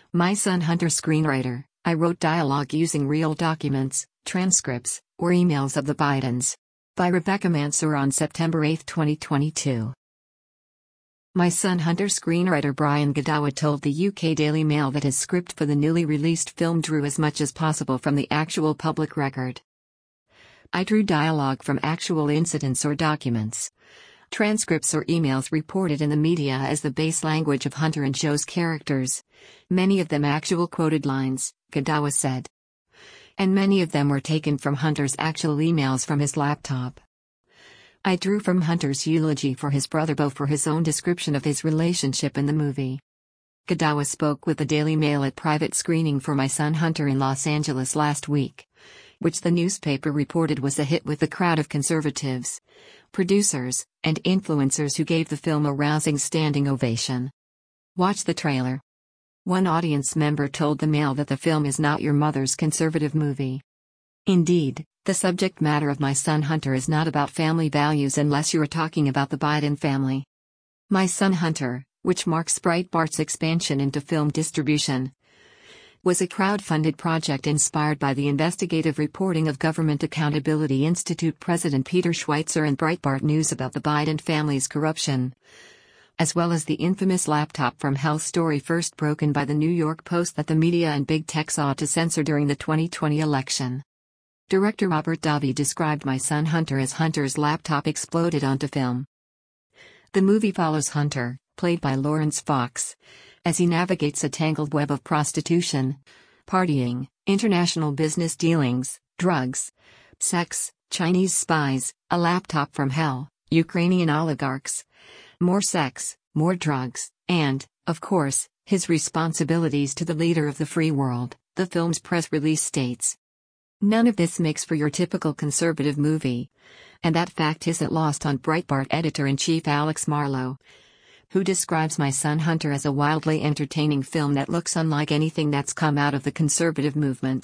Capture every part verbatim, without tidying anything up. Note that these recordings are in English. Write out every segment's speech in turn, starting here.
My Son Hunter screenwriter, I wrote dialogue using real documents, transcripts, or emails of the Bidens. By Rebecca Mansour on September eighth twenty twenty-two. My Son Hunter screenwriter Brian Godawa told the U K Daily Mail that his script for the newly released film drew as much as possible from the actual public record. I drew dialogue from actual incidents or documents. Transcripts or emails reported in the media as the base language of Hunter and Joe's characters. Many of them actual quoted lines, Godawa said. And many of them were taken from Hunter's actual emails from his laptop. I drew from Hunter's eulogy for his brother Beau for his own description of his relationship in the movie. Godawa spoke with the Daily Mail at private screening for My Son Hunter in Los Angeles last week, which the newspaper reported was a hit with a crowd of conservatives, producers, and influencers who gave the film a rousing standing ovation. Watch the trailer. One audience member told the Mail that the film is not your mother's conservative movie. Indeed, the subject matter of My Son Hunter is not about family values unless you are talking about the Biden family. My Son Hunter, which marks Breitbart's expansion into film distribution, was a crowd-funded project inspired by the investigative reporting of Government Accountability Institute President Peter Schweizer and Breitbart News about the Biden family's corruption, as well as the infamous laptop from hell story first broken by the New York Post that the media and big tech sought to censor during the twenty twenty election. Director Robert Davi described My Son Hunter as Hunter's laptop exploded onto film. The movie follows Hunter, played by Lawrence Fox, as he navigates a tangled web of prostitution, partying, international business dealings, drugs, sex, Chinese spies, a laptop from hell, Ukrainian oligarchs, more sex, more drugs, and, of course, his responsibilities to the leader of the free world, the film's press release states. None of this makes for your typical conservative movie, and that fact isn't lost on Breitbart editor-in-chief Alex Marlow, who describes My Son Hunter as a wildly entertaining film that looks unlike anything that's come out of the conservative movement.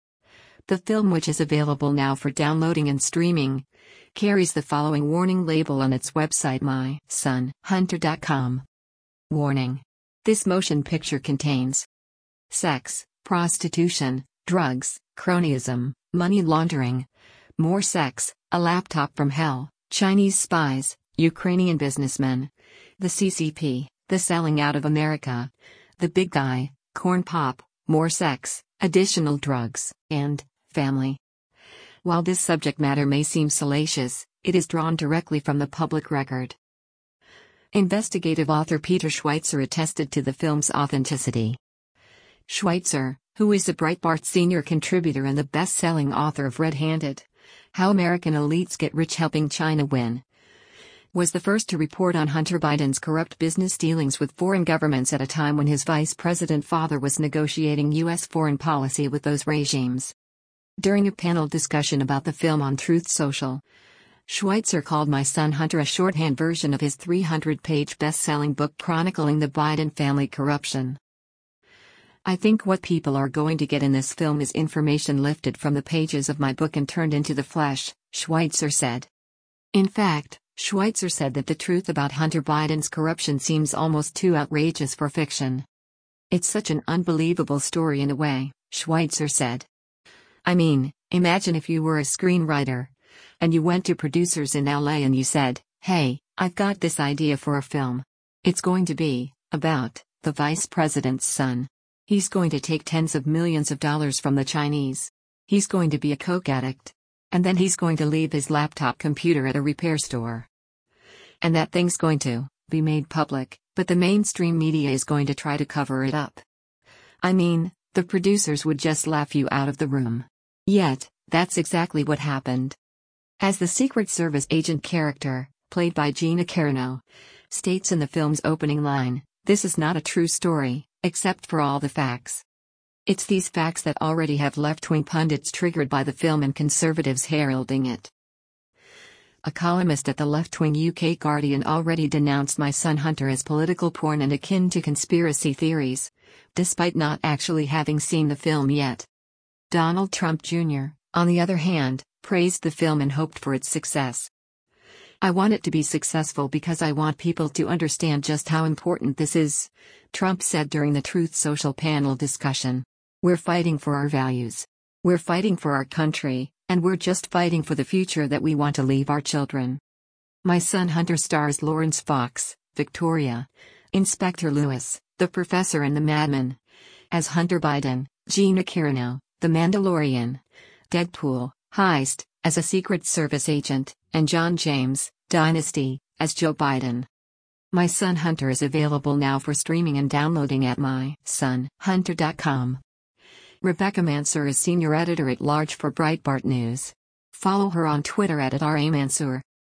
The film, which is available now for downloading and streaming, carries the following warning label on its website my son hunter dot com. Warning. This motion picture contains sex, prostitution, drugs, cronyism, money laundering, more sex, a laptop from hell, Chinese spies, Ukrainian businessmen, the C C P, the selling out of America, the big guy, corn pop, more sex, additional drugs, and family. While this subject matter may seem salacious, it is drawn directly from the public record. Investigative author Peter Schweizer attested to the film's authenticity. Schweizer, who is a Breitbart senior contributor and the best-selling author of Red-Handed: How American Elites Get Rich Helping China Win, was the first to report on Hunter Biden's corrupt business dealings with foreign governments at a time when his vice president father was negotiating U S foreign policy with those regimes. During a panel discussion about the film on Truth Social, Schweizer called My Son Hunter a shorthand version of his three hundred page best-selling book chronicling the Biden family corruption. I think what people are going to get in this film is information lifted from the pages of my book and turned into the flesh, Schweizer said. In fact, Schweizer said that the truth about Hunter Biden's corruption seems almost too outrageous for fiction. It's such an unbelievable story in a way, Schweizer said. I mean, imagine if you were a screenwriter, and you went to producers in L A and you said, hey, I've got this idea for a film. It's going to be about the vice president's son. He's going to take tens of millions of dollars from the Chinese. He's going to be a coke addict. And then he's going to leave his laptop computer at a repair store. And that thing's going to be made public, but the mainstream media is going to try to cover it up. I mean, the producers would just laugh you out of the room. Yet, that's exactly what happened. As the Secret Service agent character, played by Gina Carano, states in the film's opening line, this is not a true story, except for all the facts. It's these facts that already have left-wing pundits triggered by the film and conservatives heralding it. A columnist at the left-wing U K Guardian already denounced My Son Hunter as political porn and akin to conspiracy theories, despite not actually having seen the film yet. Donald Trump Junior, on the other hand, praised the film and hoped for its success. I want it to be successful because I want people to understand just how important this is, Trump said during the Truth Social panel discussion. We're fighting for our values. We're fighting for our country, and we're just fighting for the future that we want to leave our children. My Son Hunter stars Lawrence Fox, Victoria, Inspector Lewis, the Professor and the Madman, as Hunter Biden, Gina Carano, The Mandalorian, Deadpool, Heist, as a Secret Service agent, and John James, Dynasty, as Joe Biden. My Son Hunter is available now for streaming and downloading at my son hunter dot com. Rebecca Mansour is senior editor at large for Breitbart News. Follow her on Twitter at, at R A Mansour.